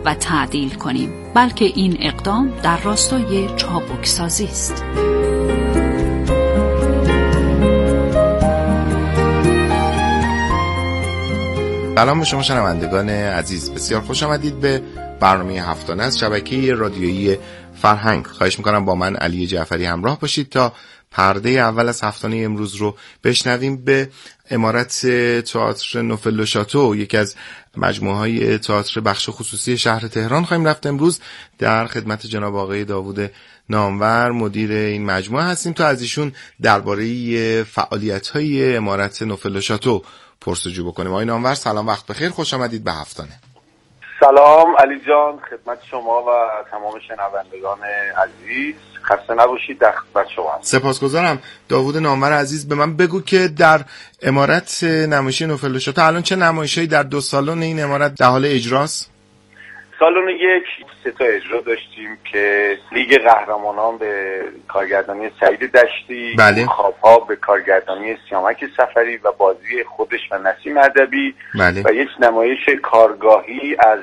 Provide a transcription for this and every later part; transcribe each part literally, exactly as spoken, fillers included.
و تعدیل کنیم، بلکه این اقدام در راستای چابکسازی است. سلام به شما شنوندگان عزیز، بسیار خوش آمدید به برنامه هفتانه از شبکه رادیویی فرهنگ. خواهش میکنم با من علی جعفری همراه باشید تا پرده اول از هفتانه امروز رو بشنویم. به عمارت تئاتر نوفل و شاتو، یکی از مجموعه‌های تئاتر بخش خصوصی شهر تهران، خواهیم رفت. امروز در خدمت جناب آقای داوود نامور مدیر این مجموعه هستیم تا از ایشون درباره فعالیت‌های عمارت نوفل و شاتو پرسجو بکنیم. آقای نامور سلام، وقت بخیر، خوش آمدید به هفتانه. سلام علی جان، خدمت شما و تمام شنوندگان عزیز، خسته نباشید. در خدمت شما. سپاسگزارم. داوود نامور عزیز، به من بگو که در عمارت نمایشی نوفل و شاتو الان چه نمایشی در دو سالن این عمارت در حال اجراست؟ سالن یک سه تا اجرا داشتیم که لیگ قهرمانان به کارگردانی سعید دشتی، بله. خواب‌ها به کارگردانی سیامک سفری و بازی خودش و نسیم ادبی، بله. و یک نمایش کارگاهی از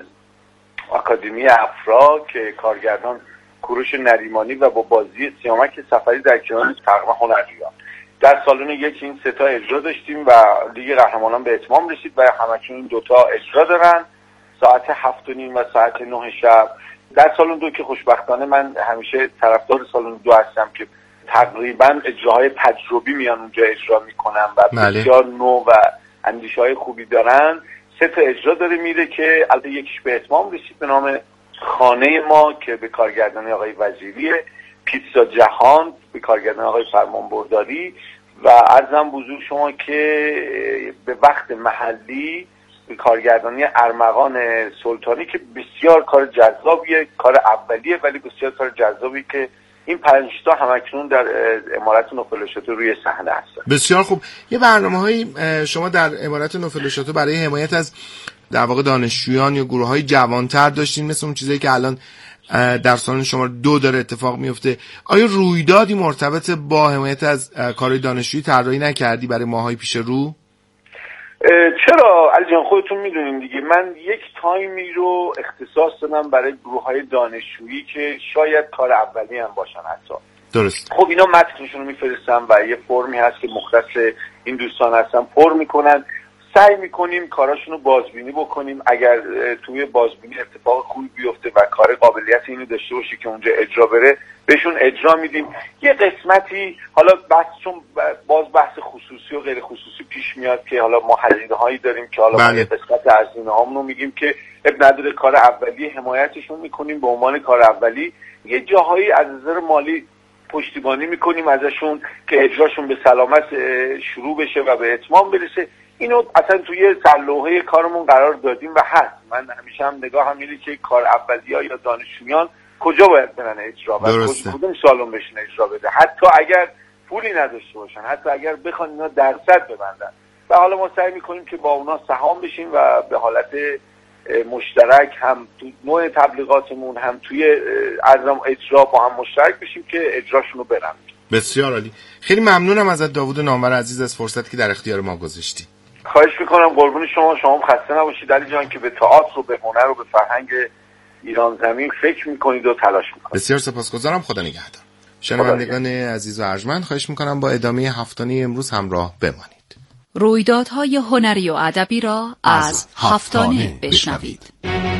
آکادمی افرا که کارگردان کوروش نریمانی و با بازی سیامک سفری در کنار تقویم هنریان. در سالن یک این سه تا اجرا داشتیم و لیگ قهرمانان به اتمام رسید و همکنون این دوتا اجرا دارن ساعت هفت و نیم و ساعت نه شب. در سالن دو که خوشبختانه من همیشه طرفدار سالن دو هستم که تقریبا اجراهای تجربی میان اونجا اجرا میکنن و بله. بسیار نو و اندیشه‌های خوبی دارن. سه تا اجرا داره میره که البته یکیش به اتمام رسید به نام خانه ما که به کارگردانی آقای وزیریه، پیتزا جهان به کارگردانی آقای فرمانبرداری و عرضم بزرگ شما که به وقت محلی به کارگردانی ارمغان سلطانی که بسیار کار جذابیه، کار اولیه ولی بسیار کار جذابی که این پنج تا همکنون در عمارت نوفل و شاتو روی صحنه هستن. بسیار خوب. یه برنامه‌هایی شما در عمارت نوفل و شاتو برای حمایت از در واقع دانشجویان یا گروه‌های جوان‌تر داشتین، مثل اون چیزایی که الان در سالن شما دو داره اتفاق میفته. آیا رویدادی مرتبط با حمایت از کارهای دانشجویی طراحی نکردی برای ماهای پیش رو؟ چرا علی جان، خودتون میدونین دیگه، من یک تایمی رو اختصاص دادم برای گروه‌های دانشجویی که شاید کار اولی هم باشن حتی. درست. خب اینا متنشون رو میفرستم و یه فرمی هست که مختص این دوستان هستن پر میکنن. سعی میکنیم کاراشون رو بازبینی بکنیم، اگر توی بازبینی اتفاق خوبی بیفته و کار قابلیت اینو داشته باشه که اونجا اجرا بره، بهشون اجرا میدیم. یه قسمتی حالا بحث، چون باز بحث خصوصی و غیر خصوصی پیش میاد که حالا ما هزینه هایی داریم که حالا ما یه قسمت هزینه هامون رو میگیم که اب نداره کار اولی حمایتشون میکنیم به عنوان کار اولی. یه جاهایی از نظر مالی پشتیبانی میکنیم ازشون که اجراشون به سلامت شروع بشه و به اتمام برسه. اینو اصلا توی سرلوحه کارمون قرار دادیم و هست. من همیشه هم نگاه هم اینه که کار اولیه‌ها یا دانشجویان کجا باید برن اجرا و کدوم سالن بشن اجرا بده، حتی اگر پولی نداشته باشن، حتی اگر بخوان اینا درصد ببندن. و حالا ما سعی میکنیم که با اونا سهام بشیم و به حالت مشترک هم تو نوع تبلیغاتمون هم توی ارزم اجرا با هم مشترک بشیم که اجراشون رو برن. بسیار عالی. خیلی ممنونم ازت داوود نامور عزیز از فرصتی که در اختیار ما گذاشتی. خواهش میکنم، قربون شما. شما خسته نباشید علی جان که به تئاتر و به هنر و به فرهنگ ایران زمین فکر میکنید و تلاش میکنید. بسیار سپاسگزارم. خدا نگهدار. شنوندگان عزیز و ارجمند، خواهش میکنم با ادامه هفتانه امروز همراه بمانید. رویدادهای هنری و ادبی را از هفتانه بشنوید.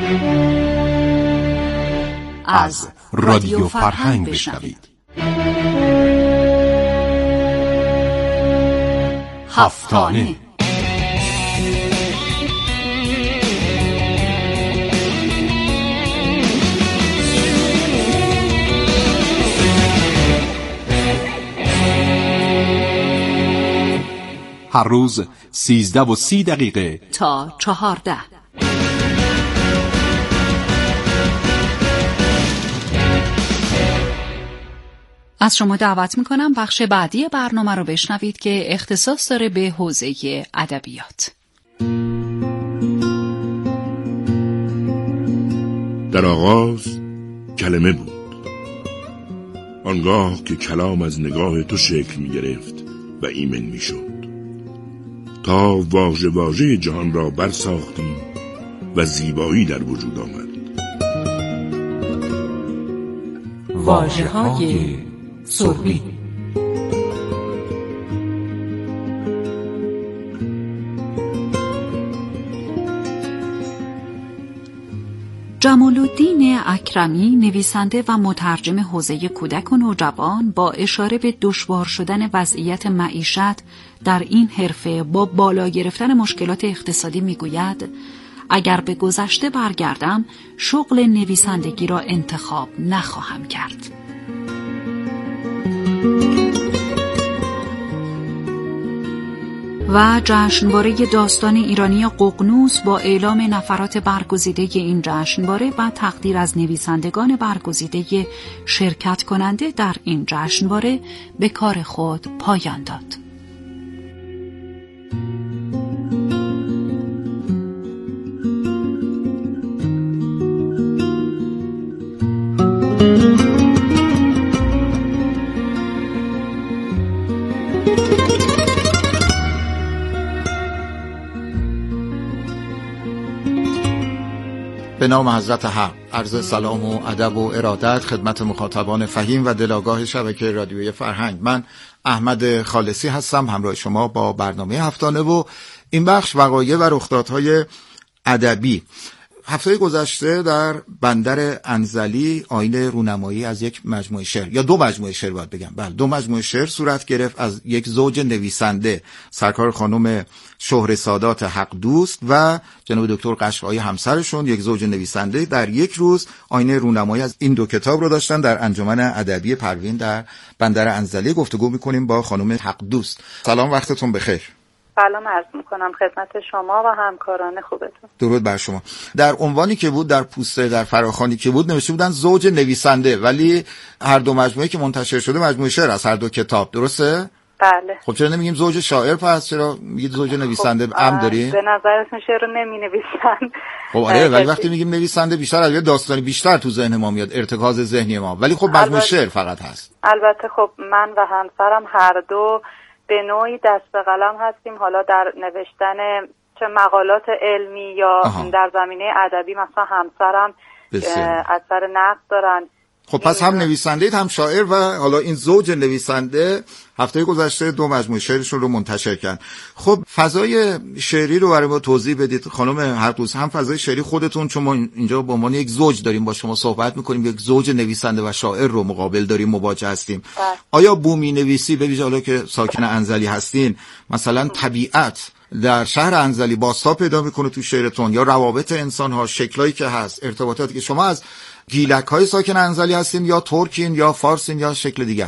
از رادیو فرهنگ بشنوید. هفتانه هر روز سیزده و سی دقیقه تا چهارده. از شما دعوت میکنم بخش بعدی برنامه رو بشنوید که اختصاص داره به حوزه ادبیات. در آغاز کلمه بود، آنگاه که کلام از نگاه تو شکل می گرفت و ایمن می شد، تا واژه واژه جهان را برساختیم و زیبایی در وجود آمد. واژه‌های سربی. جمال‌الدین اکرمی، نویسنده و مترجم حوزه کودک و نوجوان، با اشاره به دشوار شدن وضعیت معیشت در این حرفه با بالا گرفتن مشکلات اقتصادی میگوید: اگر به گذشته برگردم، شغل نویسندگی را انتخاب نخواهم کرد. و جشنواره داستان ایرانی ققنوس با اعلام نفرات برگزیده این جشنواره و تقدیر از نویسندگان برگزیده شرکت کننده در این جشنواره به کار خود پایان داد. به نام حضرت حق، عرض سلام و ادب و ارادت خدمت مخاطبان فهیم و دلاگاه شبکه رادیویی فرهنگ. من احمد خالصی هستم، همراه شما با برنامه هفتانه و این بخش وقایع و رخدادهای ادبی. هفته گذشته در بندر انزلی آیین رونمایی از یک مجموعه شعر یا دو مجموعه شعر باید بگم بله دو مجموعه شعر صورت گرفت از یک زوج نویسنده، سرکار خانم شهره سادات حق دوست و جناب دکتر قشقایی همسرشون، یک زوج نویسنده. در یک روز آیین رونمایی از این دو کتاب رو داشتن در انجمن ادبی پروین در بندر انزلی. گفتگو می‌کنیم با خانم حق دوست. سلام، وقتتون بخیر. سلام عرض میکنم خدمت شما و همکاران خوبتون. درود بر شما. در عنوانی که بود، در پوستر، در فراخوانی که بود نوشته بودن زوج نویسنده، ولی هر دو مجموعه که منتشر شده مجموعه شعر از هر دو کتاب، درسته؟ بله. خب چرا نمیگیم زوج شاعر؟ پس چرا میگید زوج نویسنده؟ خب ام داری؟ به نظرتون شعر رو نمی نویسن. خب آره، ولی وقتی میگیم نویسنده بیشتر از یه داستانی بیشتر تو ذهن ما میاد، ارتکاز ذهنی ما، ولی خب مجموعه شعر فقط هست. البته خب من و همسرم هر دو به نوعی دست به قلم هستیم، حالا در نوشتن چه مقالات علمی یا آها. در زمینه ادبی. مثلا همسرم اثر نقد دارن. خب پس هم نویسنده اید هم شاعر، و حالا این زوج نویسنده هفته گذشته دو مجموعه شعرشون رو منتشر کردن. خب فضای شعری رو برای ما توضیح بدید خانم هر دوست، هم فضای شعری خودتون، چون ما اینجا به عنوان یک زوج داریم با شما صحبت میکنیم، یک زوج نویسنده و شاعر رو مقابل داریم، مواجه هستیم. بله. آیا بومی نویسی، به ویژه حالا که ساکن انزلی هستین، مثلا طبیعت در شهر انزلی بازتاب پیدا میکنه تو شعرتون، یا روابط انسان ها، شکلایی که هست، ارتباطاتی که شما از گیلک های ساکن انزلی هستین، یا ترکین یا فارسین یا شکل دیگر؟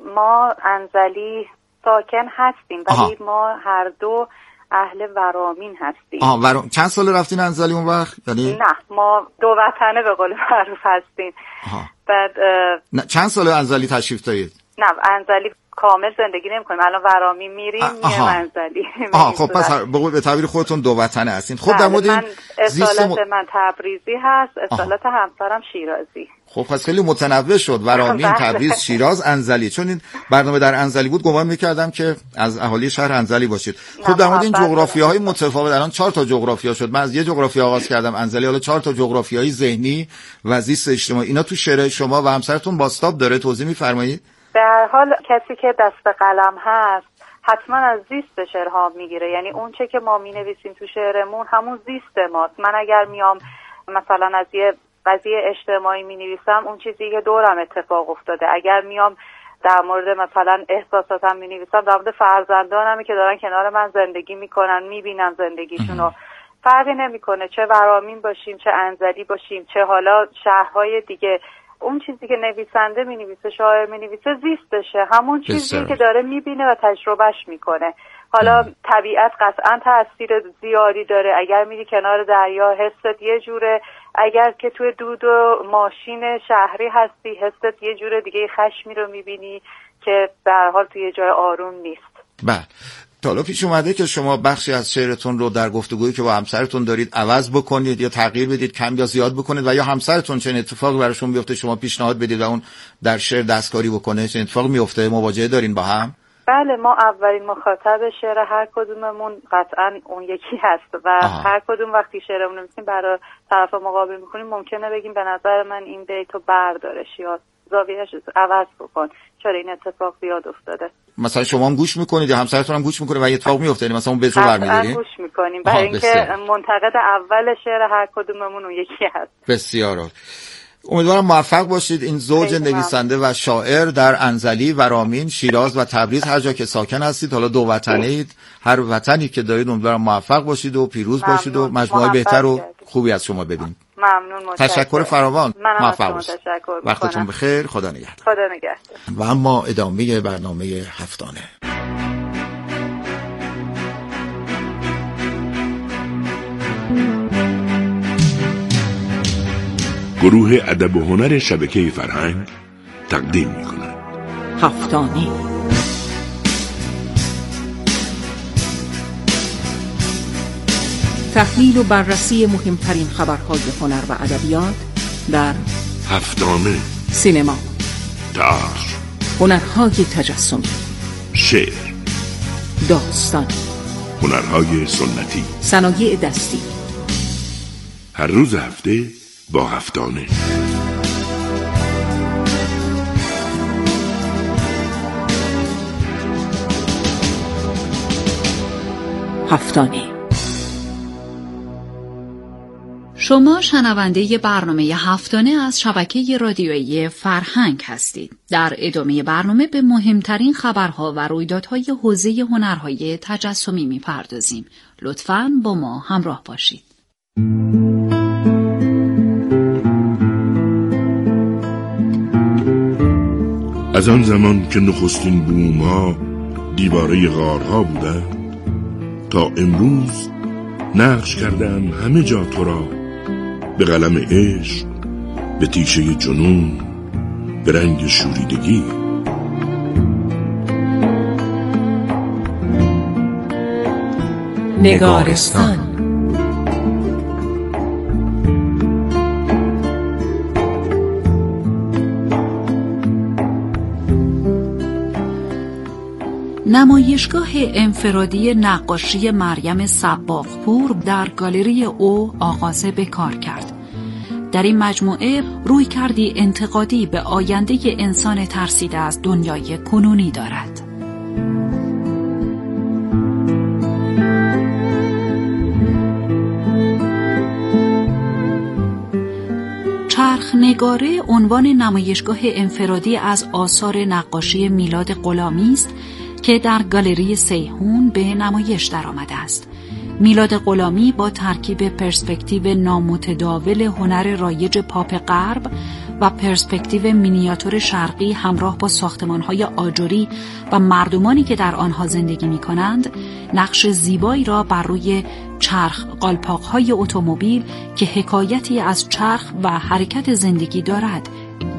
ما انزلی ساکن هستیم ولی آها. ما هر دو اهل ورامین هستیم. آها ورام. چند سال رفتین انزلی اون وقت؟ یعنی نه، ما دو وطنه به قول معروف هستیم. آها. بعد نه چند سال انزلی تشریف دارید؟ نه، انزلی کامل زندگی نمی کنیم، الان ورامی میریم میریم انزلی. آها خب پس به تعبیر خودتون دو وطنه هستین. خب در مورد این اصالت م... من تبریزی هست، اصالت همسرم شیرازی. خب پس خیلی متنوع شد، ورامین، تبریز، شیراز، انزلی. چون این برنامه در انزلی بود گمان میکردم که از اهالی شهر انزلی باشید. خب در مورد این جغرافیاهای متفاوت، الان چهار تا جغرافیا شد، من از یه جغرافیا آغاز کردم انزلی، حالا چهار تا جغرافیای ذهنی و زیست اجتماعی، اینا تو شعر شما و همسرتون بازتاب داره؟ توضیح میفرمایید؟ در حال کسی که دست به قلم هست حتما از زیست شعرها میگیره، یعنی اون چه که ما مینویسیم تو شعرمون همون زیست ماست. من اگر میام مثلا از یه قضیه اجتماعی مینویسم، اون چیزی که دورم اتفاق افتاده. اگر میام در مورد مثلا احساساتم مینویسم، در مورد فرزندانمی که دارن کنار من زندگی میکنن، میبینم زندگیشونو، فرقی نمیکنه چه ورامین باشیم چه انزلی باشیم چه حالا شهرهای دیگه. اون چیزی که نویسنده مینویسه، شاعر مینویسه، زیستشه، همون چیزی که داره میبینه و تجربهش میکنه. حالا ام. طبیعت قطعا تاثیر زیادی داره. اگر میری کنار دریا حست یه جوره، اگر که توی دود و ماشین شهری هستی حست یه جوره دیگه، خشمی رو میبینی که به هر حال توی جای آروم نیست. بله. تا حالا پیش اومده که شما بخشی از شعرتون رو در گفتگویی که با همسرتون دارید عوض بکنید یا تغییر بدید، کم یا زیاد بکنید، و یا همسرتون چنین اتفاقی براشون بیفته شما پیشنهاد بدید و اون در شعر دستکاری بکنه؟ چنین اتفاقی میفته؟ مواجهه دارین با هم؟ بله، ما اولین مخاطب شعر هر کدوممون قطعا اون یکی هست و آه. هر کدوم وقتی شعرمون رو می‌نویسیم برای طرف مقابل می‌کنیم ممکنه بگیم به نظر من این بیتو بردارش یا زاویه‌اش عوض بکن، چرا این اتفاق بیاد افتاده. مثلا شما هم گوش میکنید یا همسرتون هم گوش میکنه و اتفاق میفته، یعنی مثلا اون بذر برمی‌دارین؟ گوش میکنیم برای اینکه منتقد اول شعر هر کدوممون اون یکی هست. بسیار عالی. امیدوارم موفق باشید. این زوج نویسنده و شاعر در انزلی و رامین، شیراز و تبریز هر جا که ساکن هستید، حالا دو وطنید، هر وطنی که دارید امیدوارم موفق باشید و پیروز ممنون. باشید و مجموعه بهتر و خوبی از شما ببینیم. ممنون، متشکرم. تشکر فراوان. موفق باشید. وقتتون بخیر. خدا نگهدار. خدا نگهدار. و اما ادامه برنامه هفتانه. گروه ادب و هنر شبکه فرهنگ تقدیم می‌کند هفتانه. تحلیل و بررسی مهمترین خبرهای هنر و ادبیات در هفتانه. سینما، تئاتر، هنرهای تجسمی، شعر، داستان، هنرهای سنتی، صنایع دستی. هر روز هفته با هفتانه. هفتانه. شما شنونده برنامه هفتانه از شبکه رادیویی فرهنگ هستید. در ادامه برنامه به مهمترین خبرها و رویدادهای حوزه هنرهای تجسمی می‌پردازیم. لطفاً با ما همراه باشید. از آن زمان که نخستین بوم‌ها دیواره غارها بودند تا امروز نقش کردم همه جا تو را، به قلم عشق، به تیشه جنون، به رنگ شوریدگی. نگارستان. نمایشگاه انفرادی نقاشی مریم صباغپور در گالری او آغاز به کار کرد. در این مجموعه روی کردی انتقادی به آینده انسان ترسیده از دنیای کنونی دارد. چرخنگاره عنوان نمایشگاه انفرادی از آثار نقاشی میلاد غلامی است که در گالری سیحون به نمایش درآمده است. میلاد غلامی با ترکیب پرسپکتیو نامتداول هنر رایج پاپ غرب و پرسپکتیو مینیاتور شرقی همراه با ساختمان‌های آجری و مردمانی که در آنها زندگی می‌کنند، نقش زیبایی را بر روی چرخ قالپاق‌های اتومبیل که حکایتی از چرخ و حرکت زندگی دارد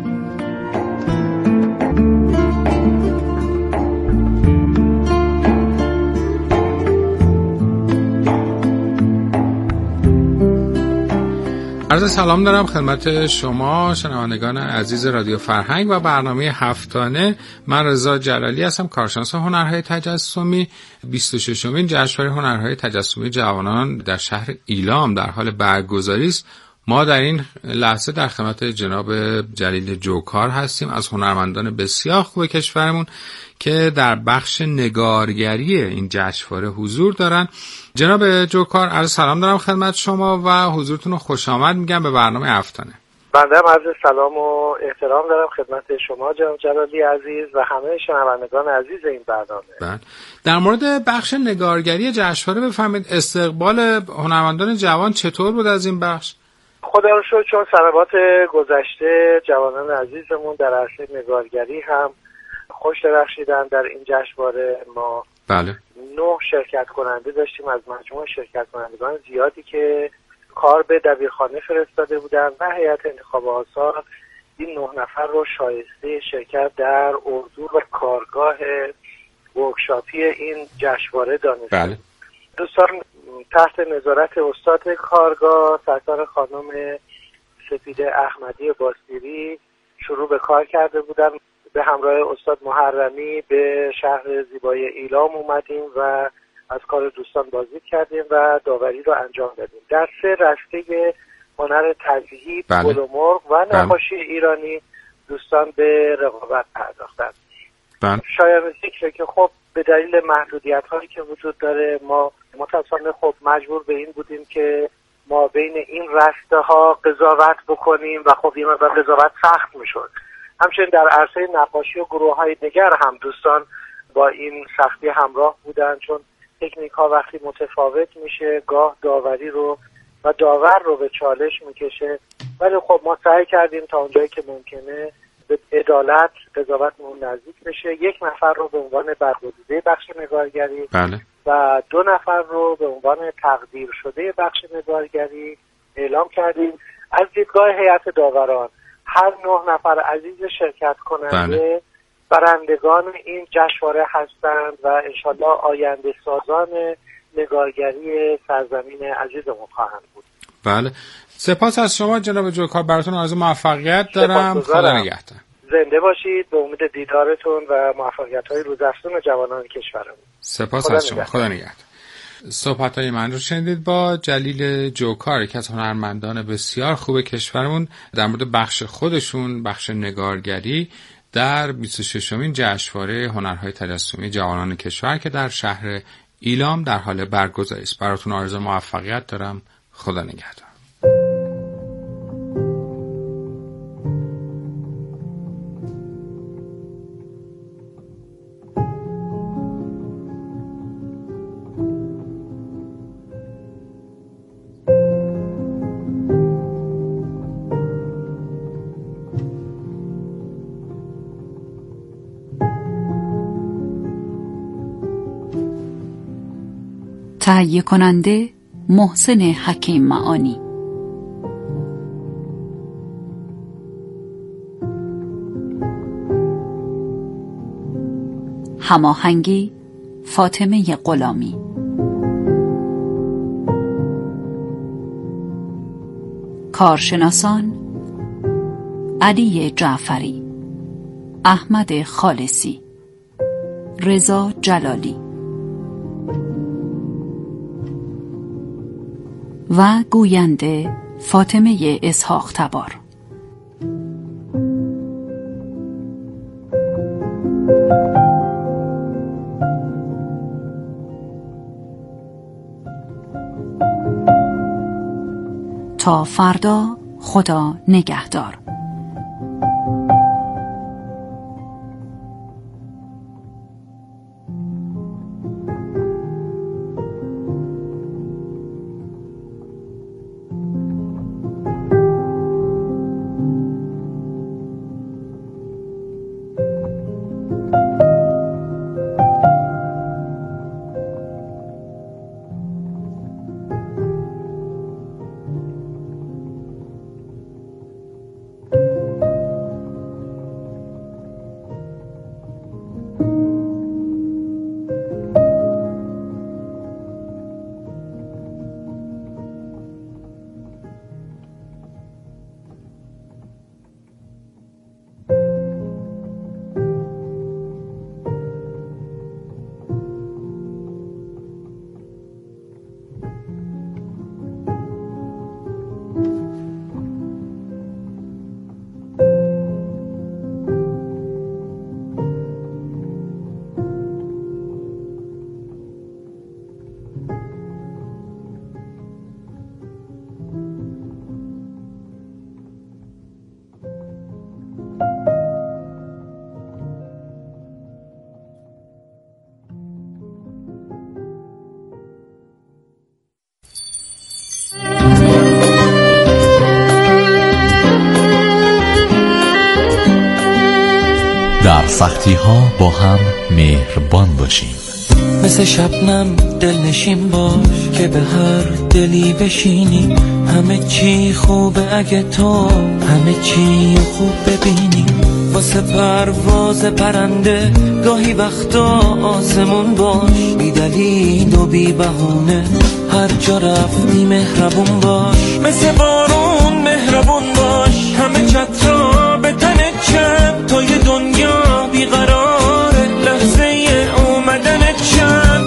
عرض سلام دارم خدمت شما شنوندگان عزیز رادیو فرهنگ و برنامه هفتانه. من رضا جلالی هستم، کارشناس هنرهای تجسمی. بیست و ششمین جشنواره هنرهای تجسمی جوانان در شهر ایلام در حال برگزاری است. ما در این لحظه در خدمت جناب جلیل جوکار هستیم از هنرمندان بسیار خوب کشورمون که در بخش نگارگری این جشنواره حضور دارن. جناب جوکار، عرض سلام دارم خدمت شما و حضورتون رو خوش آمد میگم به برنامه هفتانه. بنده هم عرض سلام و احترام دارم خدمت شما جناب جلالی عزیز و همه شنوندگان عزیز این برنامه. بله. در مورد بخش نگارگری جشنواره بفرمایید استقبال هنرمندان جوان چطور بود از این بخش؟ خدا رو شکر چون سنوات گذشته جوانان عزیزمون در عرصه نگارگری هم خوش درخشیدن. در این جشنواره ما بله نه شرکت کننده داشتیم از مجموع شرکت کنندگان زیادی که کار به دبیرخانه فرستاده بودن و هیئت انتخاب آثار این نه نفر رو شایسته شرکت در اردو و کارگاه ورکشاپی این جشنواره دانستند. بله. دوستان تحت نظارت استاد کارگاه سرکار خانم سپیده احمدی باسیری شروع به کار کرده بودن. به همراه استاد محرمی به شهر زیبای ایلام اومدیم و از کار دوستان بازدید کردیم و داوری رو انجام دادیم. در سه رشته هنر تزییق، بله. گل و مرغ و نقاشی بله. ایرانی دوستان به رقابت پرداختن. بله. شایان ذکره که خب به دلیل محدودیت هایی که وجود داره ما متاسفانه خب مجبور به این بودیم که ما بین این رشته ها قضاوت بکنیم و خب این مقدار قضاوت سخت میشد. همچنین در عرصه نقاشی و گروه های دیگر هم دوستان با این سختی همراه بودن، چون تکنیک ها وقتی متفاوت میشه گاه داوری رو و داور رو به چالش میکشه، ولی خب ما سعی کردیم تا اونجایی که ممکنه به عدالت قضاوتمون نزدیک بشه. یک نفر رو به عنوان برگزیده بخش نگارگری بله. و دو نفر رو به عنوان تقدیر شده بخش نگارگری اعلام کردیم. از دیدگاه هیئت داوران هر نه نفر عزیز شرکت کننده بله. برندگان این جشنواره هستند و انشالله آینده سازان نگارگری سرزمین عزیزمون خواهند بود. بله. سپاس از شما جناب جوکار، براتون آرزو موفقیت دارم. خدا نگهدار. زنده باشید. به امید دیدارتون و موفقیت‌های روزافزون جوانان کشورمون. سپاس از شما. خدا نگهدار. صحبت‌های من رو شنیدید با جلیل جوکار، یکی از هنرمندان بسیار خوب کشورمون، در مورد بخش خودشون، بخش نگارگری در بیست و ششمین جشنواره هنرهای تجسمی جوانان کشور که در شهر ایلام در حال برگزاری است. براتون آرزو موفقیت دارم. خدا نگهدار. تهیه کننده محسن حکیم معانی. هماهنگی فاطمه غلامی. کارشناسان علی جعفری، احمد خالصی، رضا جلالی و گوینده فاطمه اسحاق تبار. تا فردا، خدا نگهدار. در سختی ها با هم مهربان باشیم. مثل شبنم دلنشین باش که به هر دلی بشینی. همه چی خوبه اگه تو همه چی خوب ببینی. واسه پرواز پرنده گاهی وقتا آسمون باش. بی دلیل و بی بهونه هر جا رفتی مهربون باش. مثل بارون مهربون باش. همه چترا به تنت چند تا یه دنیا بیقراره لحظه اومدنت چند.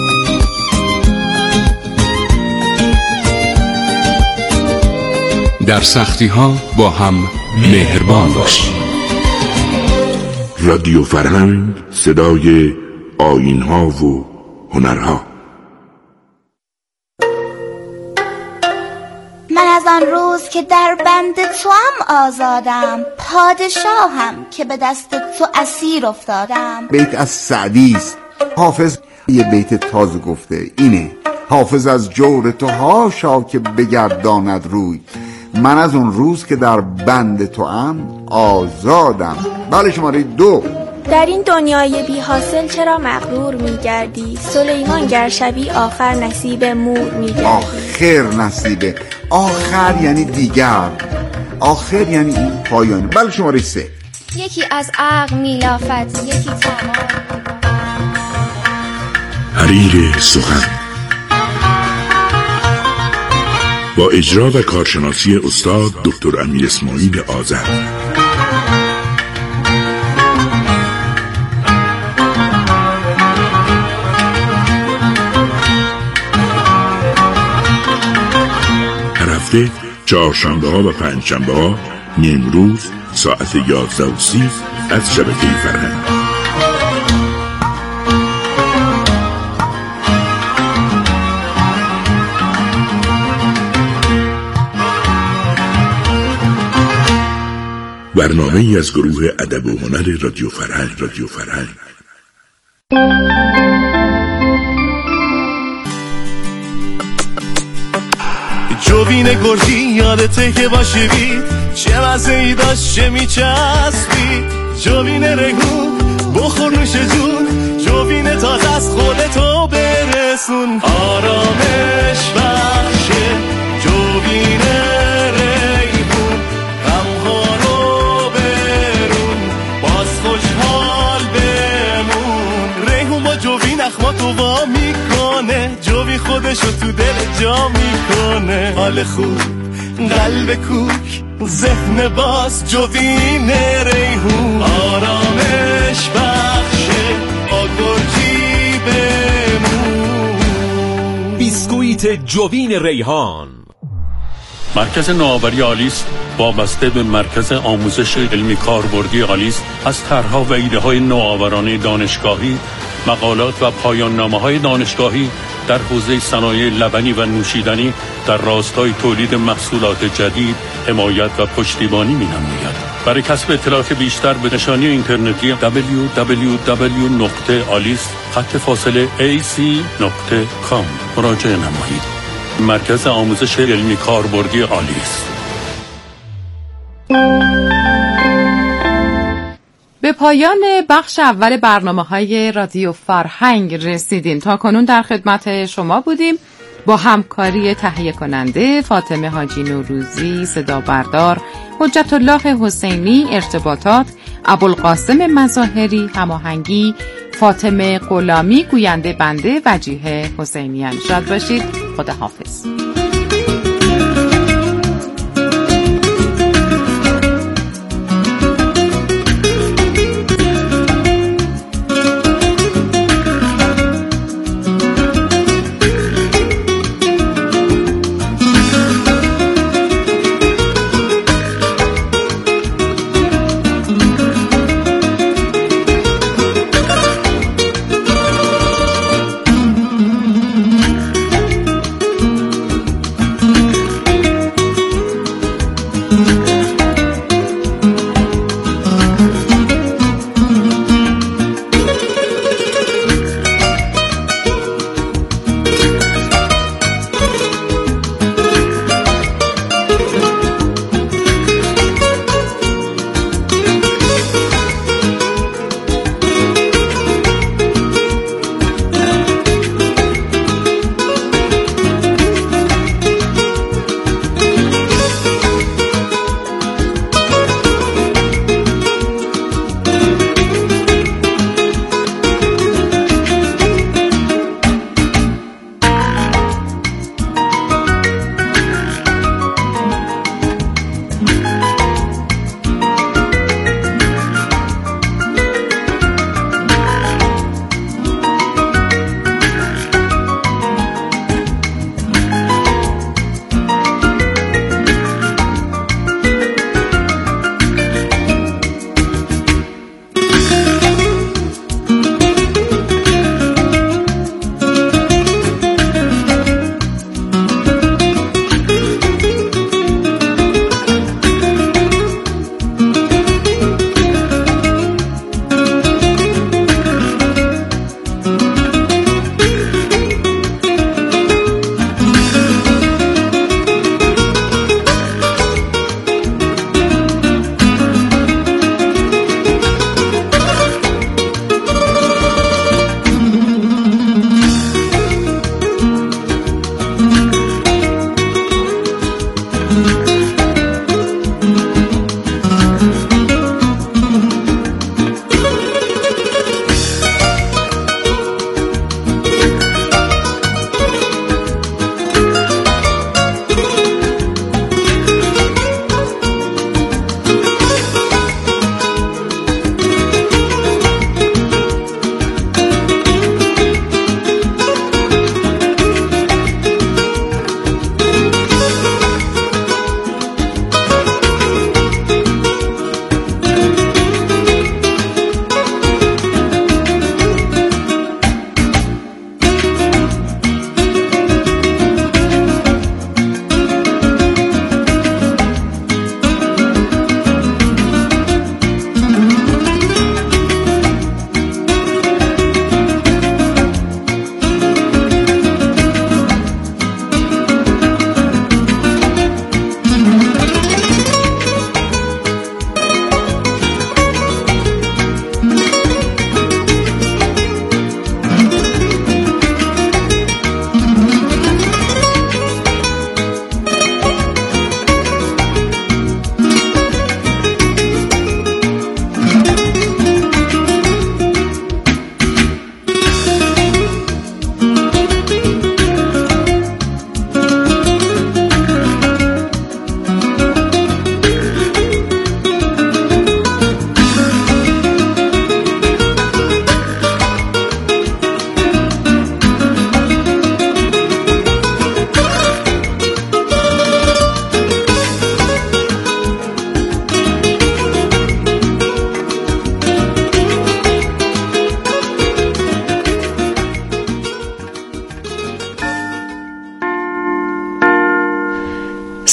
در سختی ها با هم مهربان باشیم. رادیو فرهنگ، صدای آیین‌ها و هنرها. من از آن روز که در بند توام آزادم، پادشاهم که به دست تو اسیر افتادم. بیت از سعدی است. حافظ یه بیت تازه گفته، اینه: حافظ از جور تو هاشا که بگرداند روی، من از اون روز که در بند توام آزادم. بله، شماره دو. در این دنیای بی حاصل چرا مغرور میگردی؟ سلیمان گر شبی آخر نصیب مور میگردی. آخر نصیبه، آخر یعنی دیگر، آخر یعنی این پایان. بله، شماره سه. یکی از عقل میلافت، یکی تمام. حریر سخن با اجرا و کارشناسی استاد دکتر امیر اسماعیل آذر. هر هفته چهارشنبه ها و پنج شنبه ها، نیمروز ساعت یازده و سی از شبکه فرهنگ. برنامه ای از گروه ادب و هنر رادیو فرهنگ. رادیو فرهنگ جوین گرگی یادته که با شوید چه مزه‌ای داشت، چه میچسبی. جوین ریحون بخور نوش جون، جوین تازه از خودتو برسون. آرامش بخشه جوین ریحون، غمها رو برون، باز خوشحال بمون. ریحون با جوین اخماتو وا میکنه، جوین خودشو تو دل جا میکنه. حال خوب، قلب کوک، ذهن باز، جوین ریحون. آرامش بخشه آگرجی بمون. بیسکویت جوین ریحان. مرکز نوآوری آلیس وابسته به مرکز آموزش علمی کاربردی آلیس از طرح‌ها و ایده‌های نوآورانه دانشگاهی، مقالات و پایان‌نامه‌های دانشگاهی در حوزه صنایع لبنی و نوشیدنی در راستای تولید محصولات جدید حمایت و پشتیبانی می‌نماید. برای کسب اطلاعات بیشتر به نشانی اینترنتی دبلیو دبلیو دبلیو دات آلیس خط فاصله ای سی دات کام مراجعه نمایید. مرکز آموزش علمی کاربردی آلیس. به پایان بخش اول برنامه‌های رادیو فرهنگ رسیدیم. تا کنون در خدمت شما بودیم با همکاری تهیه کننده فاطمه حاجی نوروزی، صدا بردار حجت الله حسینی، ارتباطات ابوالقاسم مظاهری، هماهنگی فاطمه غلامی، گوینده بنده وجیه حسینیان. شاد باشید. خداحافظ.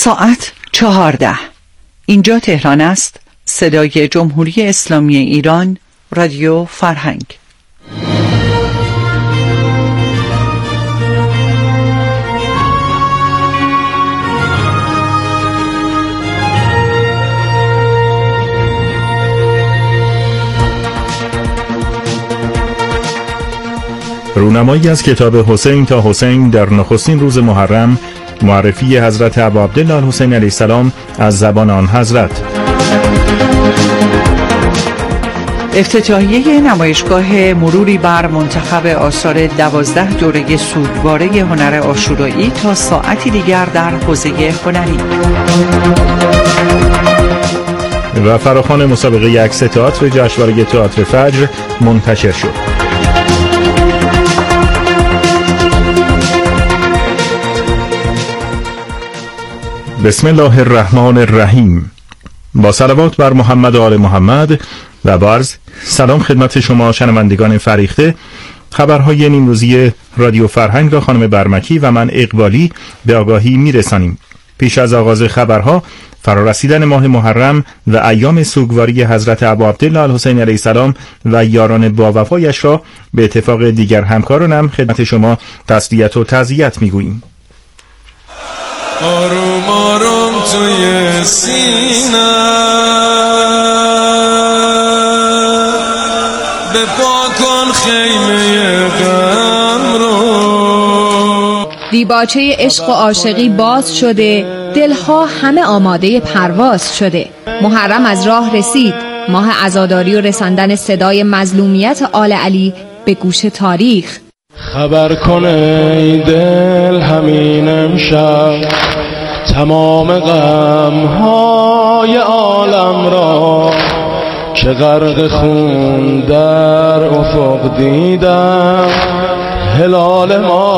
ساعت چهارده. اینجا تهران است. صدای جمهوری اسلامی ایران، رادیو فرهنگ. رونمایی از کتاب حسین تا حسین در نخستین روز محرم، معرفی حضرت ابا عبدالله الحسین علیه السلام از زبان آن حضرت. افتتاحیه نمایشگاه مروری بر منتخب آثار دوازده دوره سوگواره هنر عاشورایی تا ساعتی دیگر در حوزه هنری. و فراخوان مسابقه عکس تئاتر جشنواره تئاتر فجر منتشر شد. بسم الله الرحمن الرحیم. با صلوات بر محمد و آل محمد و با عرض سلام خدمت شما شنوندگان فریخته. خبرهای نیمروزی رادیو فرهنگ را خانم برمکی و من اقبالی به آگاهی میرسانیم. پیش از آغاز خبرها، فرارسیدن ماه محرم و ایام سوگواری حضرت ابا عبدالله الحسین علیه السلام و یاران با وفایش را به اتفاق دیگر همکارانم خدمت شما تسلیت و تعزیت میگوییم. آروم آروم توی سینه به پا کن خیمه غم رو. دیباچه عشق و عاشقی باز شده، دلها همه آماده پرواز شده. محرم از راه رسید، ماه عزاداری و رساندن صدای مظلومیت آل علی به گوش تاریخ. خبر کنه ای دل همین امشب تمام غمهای عالم را که غرق خون در افق دیدم هلال ما